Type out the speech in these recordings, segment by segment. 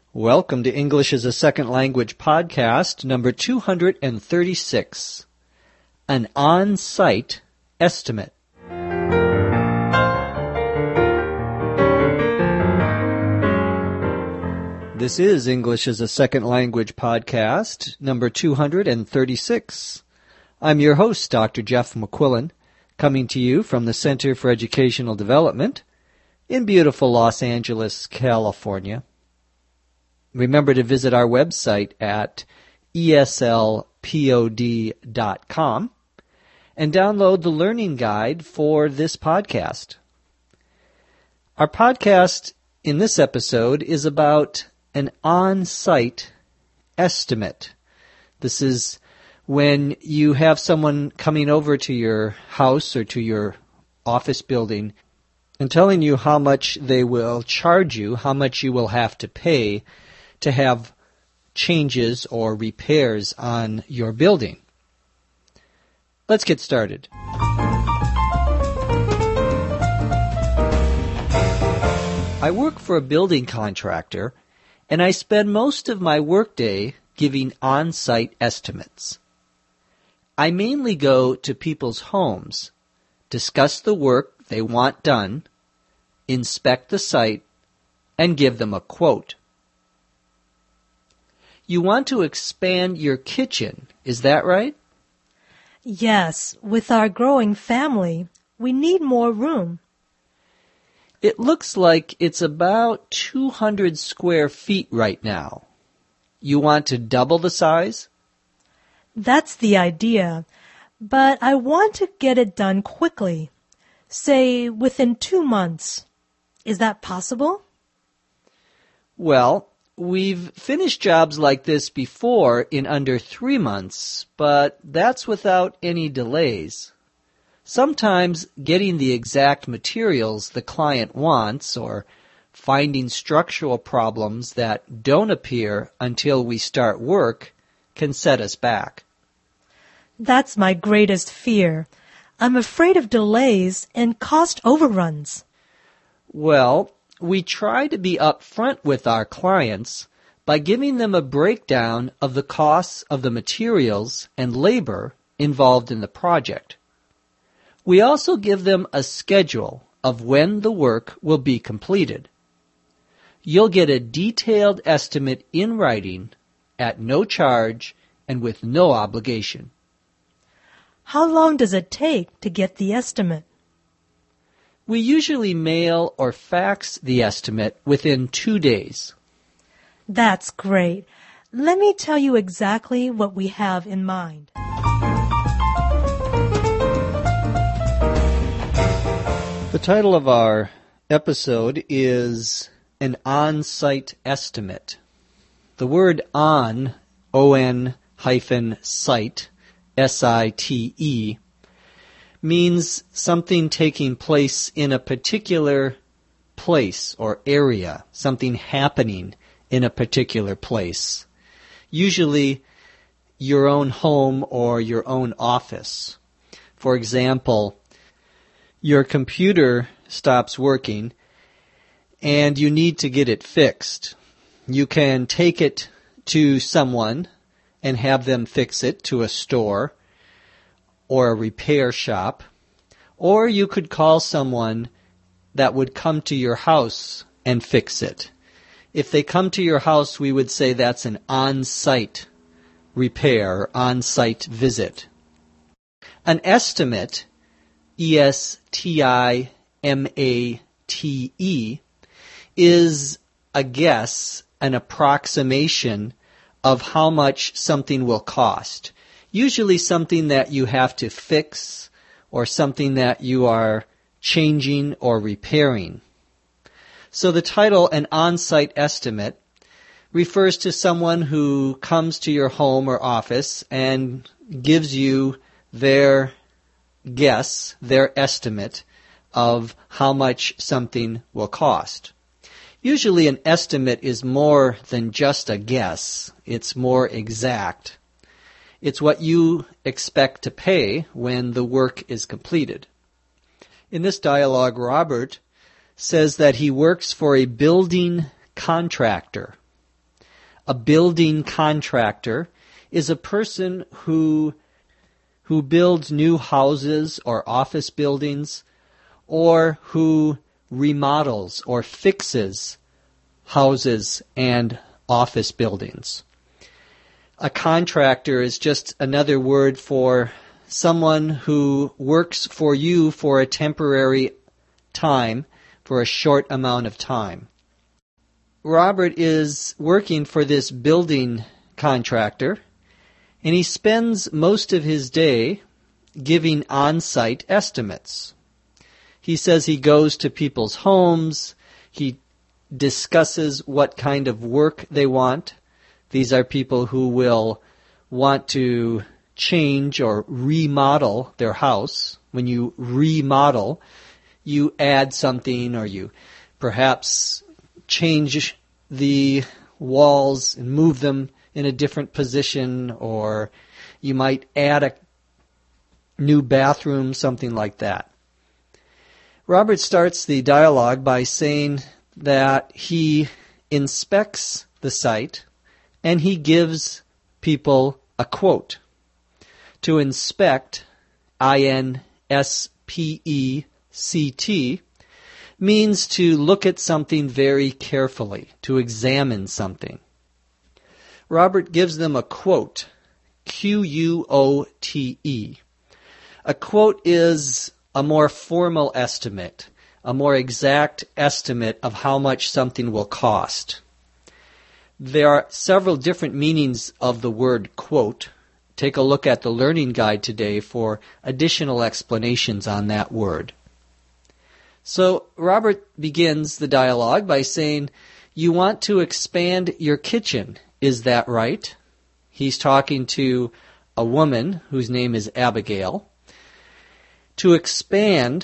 Welcome to English as a Second Language podcast, number 236, an on-site estimate. This is English as a Second Language podcast, number 236. I'm your host, Dr. Jeff McQuillan, coming to you from the Center for Educational Development in beautiful Los Angeles, California. Remember to visit our website at eslpod.com and download the learning guide for this podcast. Our podcast in this episode is about an on-site estimate. This is when you have someone coming over to your house or to your office building and telling you how much they will charge you, how much you will have to pay to have changes or repairs on your building. Let's get started. I work for a building contractor, and I spend most of my workday giving on-site estimates. I mainly go to people's homes, discuss the work they want done, inspect the site, and give them a quote. You want to expand your kitchen, is that right? Yes, with our growing family, we need more room. It looks like it's about 200 square feet right now. You want to double the size? That's the idea, but I want to get it done quickly, say within 2 months. Is that possible? Well, we've finished jobs like this before in under 3 months, but that's without any delays. Sometimes getting the exact materials the client wants or finding structural problems that don't appear until we start work can set us back. That's my greatest fear. I'm afraid of delays and cost overruns. Well, we try to be upfront with our clients by giving them a breakdown of the costs of the materials and labor involved in the project. We also give them a schedule of when the work will be completed. You'll get a detailed estimate in writing at no charge and with no obligation. How long does it take to get the estimate? We usually mail or fax the estimate within 2 days. That's great. Let me tell you exactly what we have in mind. The title of our episode is an on-site estimate. The word on, O-N-site, S-I-T-E, means something taking place in a particular place or area, something happening in a particular place. Usually your own home or your own office. For example, your computer stops working and you need to get it fixed. You can take it to someone and have them fix it, to a store or a repair shop, or you could call someone that would come to your house and fix it. If they come to your house, we would say that's an on-site repair, on-site visit. An estimate, E-S-T-I-M-A-T-E, is a guess, an approximation of how much something will cost. Usually something that you have to fix or something that you are changing or repairing. So the title, an on-site estimate, refers to someone who comes to your home or office and gives you their guess, their estimate of how much something will cost. Usually an estimate is more than just a guess. It's more exact. It's what you expect to pay when the work is completed. In this dialogue, Robert says that he works for a building contractor. A building contractor is a person who builds new houses or office buildings, or who remodels or fixes houses and office buildings. A contractor is just another word for someone who works for you for a temporary time, for a short amount of time. Robert is working for this building contractor, and he spends most of his day giving on-site estimates. He says he goes to people's homes, he discusses what kind of work they want. These are people who will want to change or remodel their house. When you remodel, you add something, or you perhaps change the walls and move them in a different position, or you might add a new bathroom, something like that. Robert starts the dialogue by saying that he inspects the site and he gives people a quote. To inspect, I-N-S-P-E-C-T, means to look at something very carefully, to examine something. Robert gives them a quote, Q-U-O-T-E. A quote is a more formal estimate, a more exact estimate of how much something will cost. There are several different meanings of the word quote. Take a look at the learning guide today for additional explanations on that word. So Robert begins the dialogue by saying, you want to expand your kitchen, is that right? He's talking to a woman whose name is Abigail. To expand,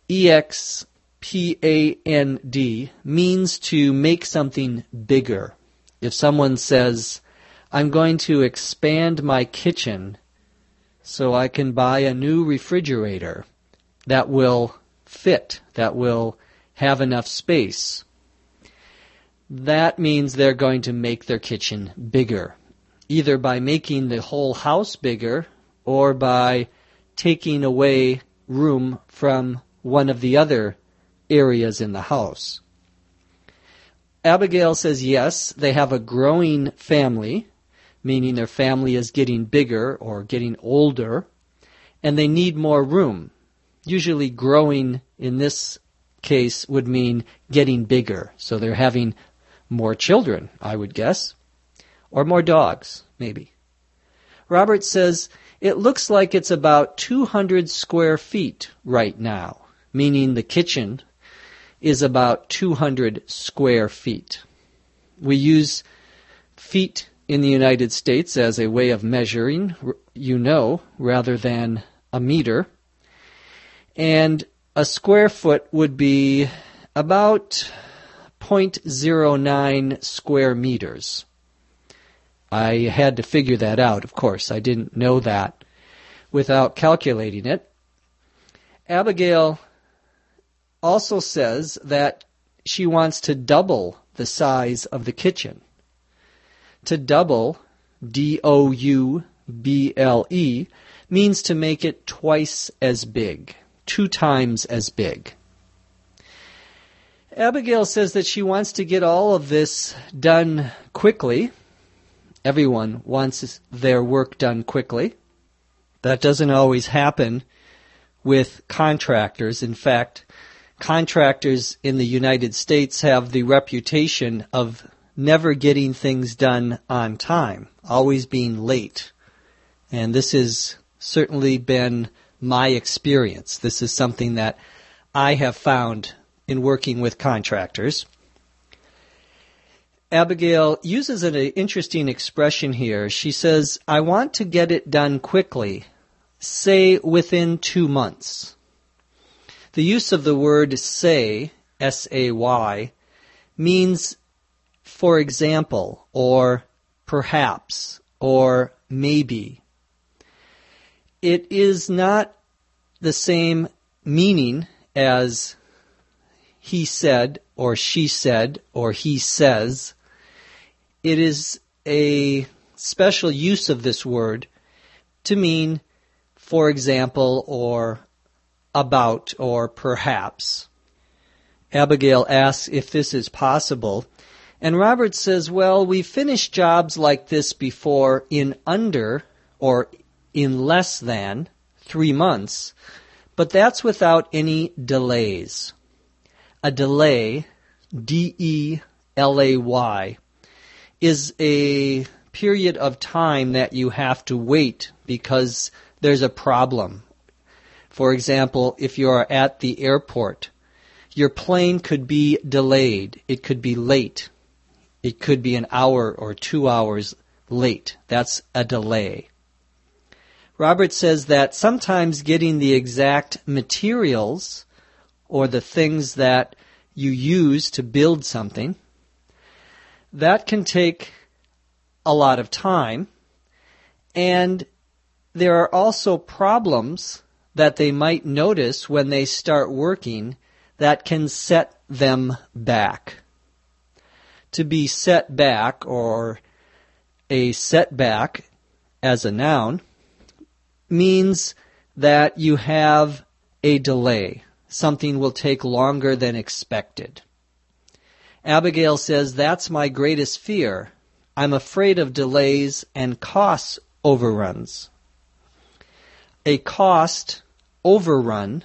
E-X-P-A-N-D, means to make something bigger. If someone says, I'm going to expand my kitchen so I can buy a new refrigerator that will fit, that will have enough space, that means they're going to make their kitchen bigger, either by making the whole house bigger or by taking away room from one of the other areas in the house. Abigail says yes, they have a growing family, meaning their family is getting bigger or getting older, and they need more room. Usually growing in this case would mean getting bigger. So they're having more children, I would guess, or more dogs, maybe. Robert says, it looks like it's about 200 square feet right now, meaning the kitchen is about 200 square feet. We use feet in the United States as a way of measuring, rather than a meter. And a square foot would be about 0.09 square meters. I had to figure that out, of course. I didn't know that without calculating it. Abigail also says that she wants to double the size of the kitchen. To double, D-O-U-B-L-E, means to make it twice as big, 2 times as big. Abigail says that she wants to get all of this done quickly. Everyone wants their work done quickly. That doesn't always happen with contractors. In fact, contractors in the United States have the reputation of never getting things done on time, always being late. And this has certainly been my experience. This is something that I have found in working with contractors. Abigail uses an interesting expression here. She says, I want to get it done quickly, say within 2 months. The use of the word say, S-A-Y, means for example, or perhaps, or maybe. It is not the same meaning as he said, or she said, or he says. It is a special use of this word to mean, for example, or about, or perhaps. Abigail asks if this is possible, and Robert says, well, we've finished jobs like this before in under or in less than 3 months, but that's without any delays. A delay, D-E-L-A-Y, is a period of time that you have to wait because there's a problem. For example, if you're at the airport, your plane could be delayed. It could be late. It could be an hour or 2 hours late. That's a delay. Robert says that sometimes getting the exact materials or the things that you use to build something, that can take a lot of time. And there are also problems that they might notice when they start working that can set them back. To be set back, or a setback as a noun, means that you have a delay. Something will take longer than expected. Abigail says, that's my greatest fear. I'm afraid of delays and cost overruns. A cost overrun,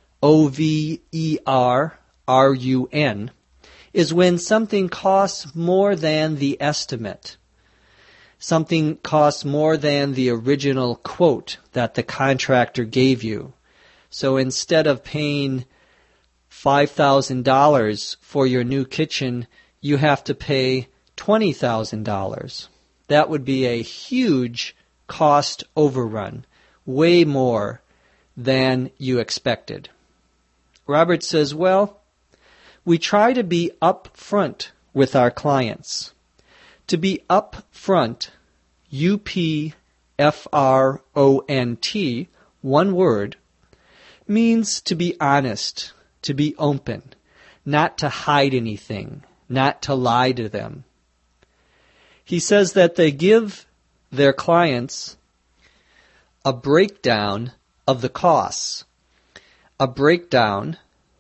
O-V-E-R-R-U-N, is when something costs more than the estimate. Something costs more than the original quote that the contractor gave you. So instead of paying $5,000 for your new kitchen, you have to pay $20,000. That would be a huge cost overrun, way more than you expected. Robert says, well, we try to be upfront with our clients. To be upfront, U-P-F-R-O-N-T, one word, means to be honest, to be open, not to hide anything, not to lie to them. He says that they give their clients a breakdown of the costs. A breakdown,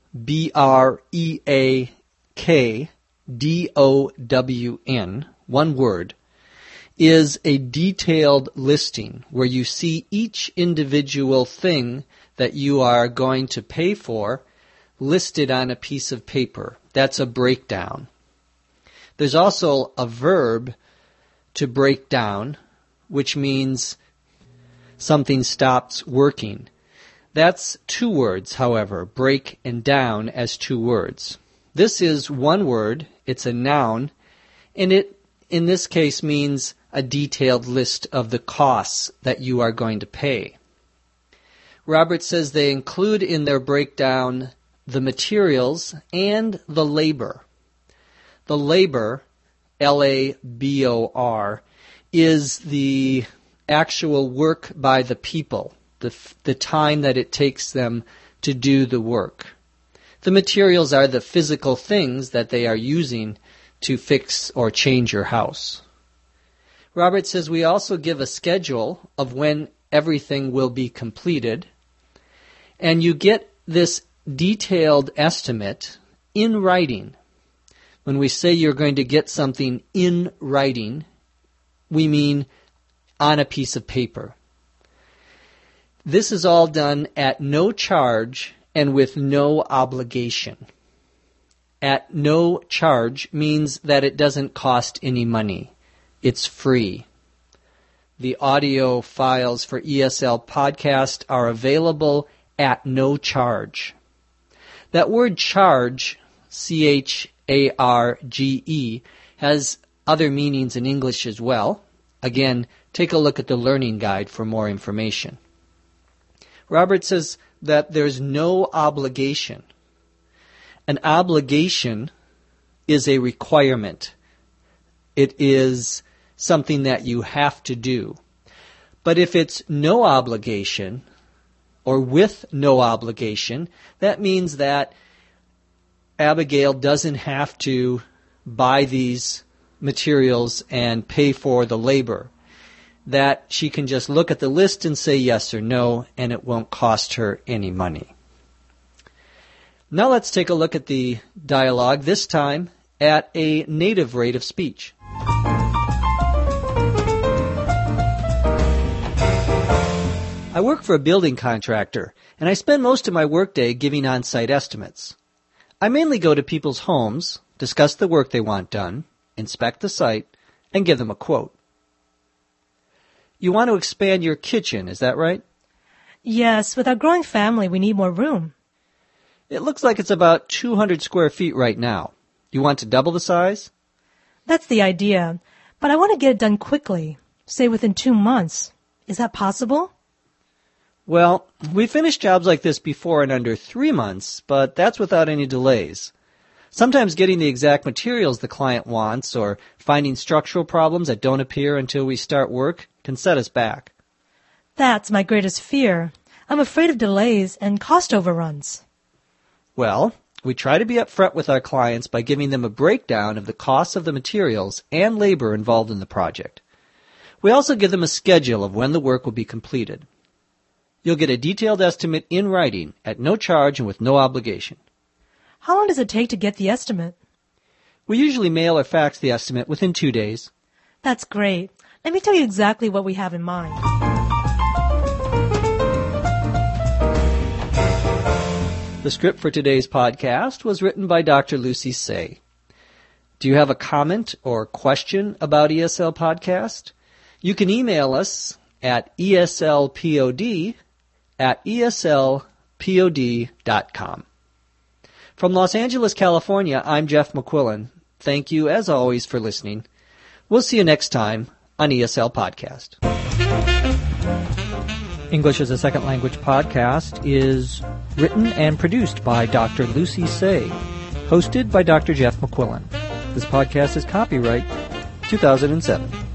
B-R-E-A-K-D-O-W-N, one word, is a detailed listing where you see each individual thing that you are going to pay for listed on a piece of paper. That's a breakdown. There's also a verb to break down, which means something stops working. That's 2 words, however, break and down as 2 words. This is one word, it's a noun, and it, in this case, means a detailed list of the costs that you are going to pay. Robert says they include in their breakdown the materials and the labor. The labor, L-A-B-O-R, is the actual work by the people, the time that it takes them to do the work. The materials are the physical things that they are using to fix or change your house. Robert says we also give a schedule of when everything will be completed, and you get this detailed estimate in writing. When we say you're going to get something in writing, we mean on a piece of paper. This is all done at no charge and with no obligation. At no charge means that it doesn't cost any money. It's free. The audio files for ESL Podcast are available at no charge. That word charge, C-H-A-R-G-E, has other meanings in English as well. Again, take a look at the Learning Guide for more information. Robert says that there's no obligation. An obligation is a requirement. It is something that you have to do. But if it's no obligation, or with no obligation, that means that Abigail doesn't have to buy these materials and pay for the labor. That she can just look at the list and say yes or no, and it won't cost her any money. Now let's take a look at the dialogue, this time at a native rate of speech. I work for a building contractor, and I spend most of my workday giving on-site estimates. I mainly go to people's homes, discuss the work they want done, inspect the site, and give them a quote. You want to expand your kitchen, is that right? Yes, with our growing family, we need more room. It looks like it's about 200 square feet right now. You want to double the size? That's the idea, but I want to get it done quickly, say within 2 months. Is that possible? Well, we finished jobs like this before in under 3 months, but that's without any delays. Sometimes getting the exact materials the client wants or finding structural problems that don't appear until we start work can set us back. That's my greatest fear. I'm afraid of delays and cost overruns. Well, we try to be upfront with our clients by giving them a breakdown of the costs of the materials and labor involved in the project. We also give them a schedule of when the work will be completed. You'll get a detailed estimate in writing at no charge and with no obligation. How long does it take to get the estimate? We usually mail or fax the estimate within 2 days. That's great. Let me tell you exactly what we have in mind. The script for today's podcast was written by Dr. Lucy Tse. Do you have a comment or question about ESL Podcast? You can email us at eslpod@eslpod.com. From Los Angeles, California, I'm Jeff McQuillan. Thank you, as always, for listening. We'll see you next time on ESL Podcast. English as a Second Language podcast is written and produced by Dr. Lucy Tse, hosted by Dr. Jeff McQuillan. This podcast is copyright 2007.